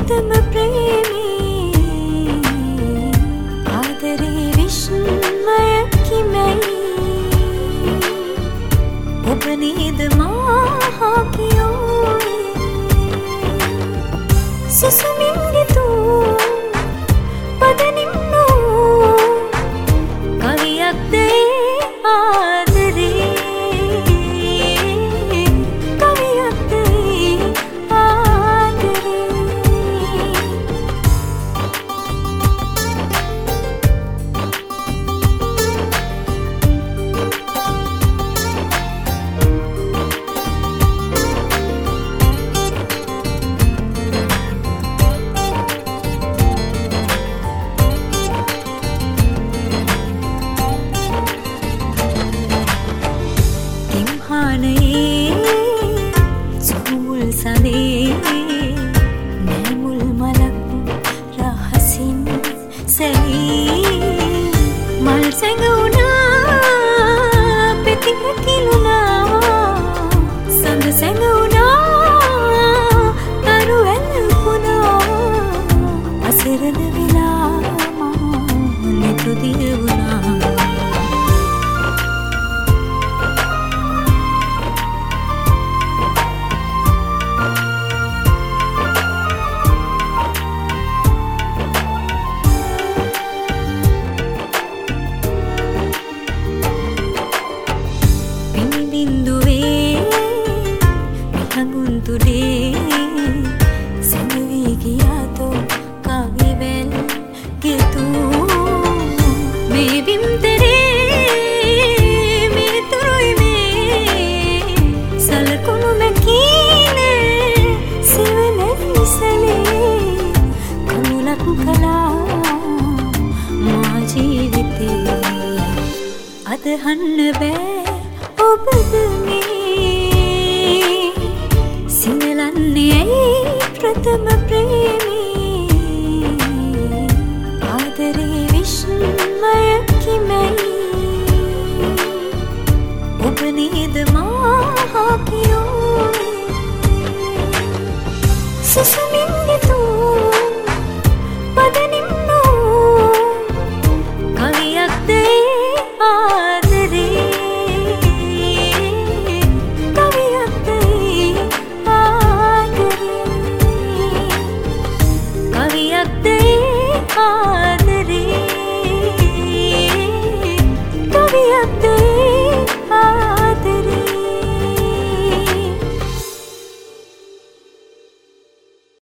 ප්‍රථම ප්‍රේමී ආදරේ විශ්මය කිමැයි ඔබ නේද මා කියෝයි සුසුමින් ගිතූ පදනින්නෝ කවියක් දේ ආදරේ කවියක් දේ ආදරේ සුමුල් සනේ නැමුල් මලක් රහසින් සැලී මල් සැඟුණා පෙතික කිලුණා සඳ සැඟුණා තරු ඇල්පුණා අසරණ වෙලා මා නෙතු දියුණා බිඳුවේ මිහඟුන්තුලේ සැඟවී ගියාතෝ කවිවැල් ගෙතූ මේ බිම්තරේ මේ තුරුයි මේ සලකුණු මැකීනේ සිවලයි සැලේ කමුලක් කලා මා ජීවිතේ අදහන්න බෑ ඔබද මේ සිනලන්නේ ඇයි ප්‍රථම ප්‍රේමී ආදරේ විශ්මය කිමැයි ඔබ නේද මා කියෝයි සුසුමින්